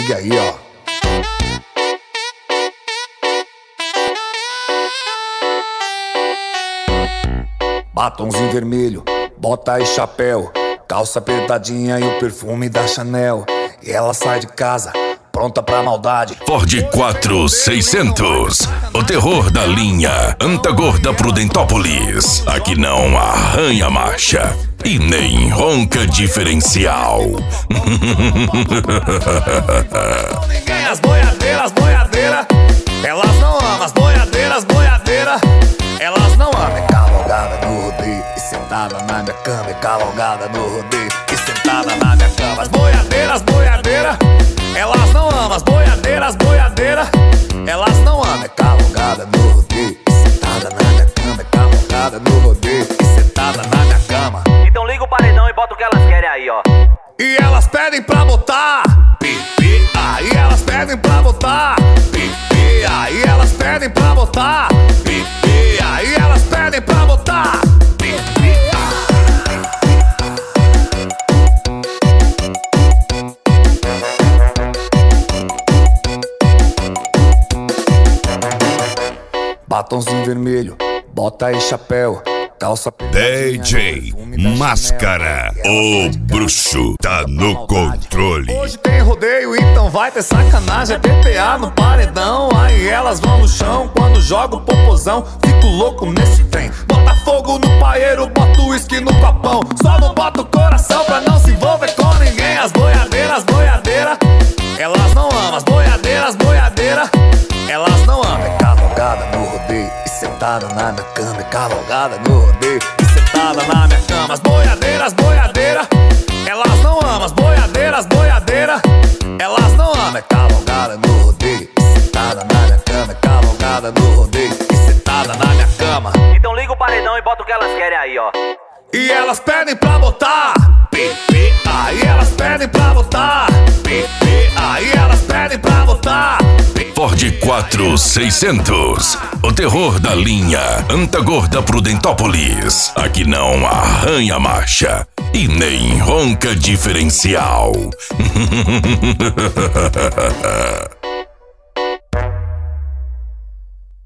ligue aí, ó. Batomzinho vermelho, bota e chapéu, calça apertadinha e o perfume da Chanel. E ela sai de casa, pronta pra maldade. Ford 4600, o terror da linha Antagor da Prudentópolis. Aqui não arranha marcha e nem ronca diferencial. As boiadeiras, elas não amam. As boiadeiras, elas não amam. É cavalgada no rodeio e sentada na minha cama. É cavalgada no rodeio e sentada na minha cama. As boiadeiras, elas não amam. As boiadeiras, elas não amam. É cavalgada no rodeio e sentada na minha cama. É cavalgada no rodeio e sentada na minha cama. Então liga o paredão e bota o que elas querem aí, ó. E elas pedem pra botar pipi, aí elas pedem pra botar pipi, aí elas pedem pra botar pipi, aí elas pedem pra botar pipi. Batomzinho vermelho, bota e chapéu, calça DJ Máscara, o bruxo tá no controle. Hoje tem rodeio, então vai ter sacanagem. É PPA no paredão, aí elas vão no chão. Quando joga o popozão, fico louco nesse trem. Bota fogo no paeiro, bota o uísque no copão. Só não bota o coração pra não se envolver com ninguém. As boiadeiras, elas não amam. As boiadeiras, elas não amam. É cavalgada no rodeio e sentada na minha cama. É cavalgada no rodeio e sentada na minha cama. As boiadeiras, elas não amam. As boiadeiras, elas não amam. É cavalgada no rodeio e sentada na minha cama. É cavalgada no rodeio e sentada na minha cama. Então liga o paredão e bota o que elas querem aí, ó. E elas pedem pra botar pipi, aí elas pedem pra botar pipi, aí elas pedem pra botar pipi. Ford 4600, o terror da linha Antagor da Prudentópolis. Aqui não arranha marcha e nem ronca diferencial.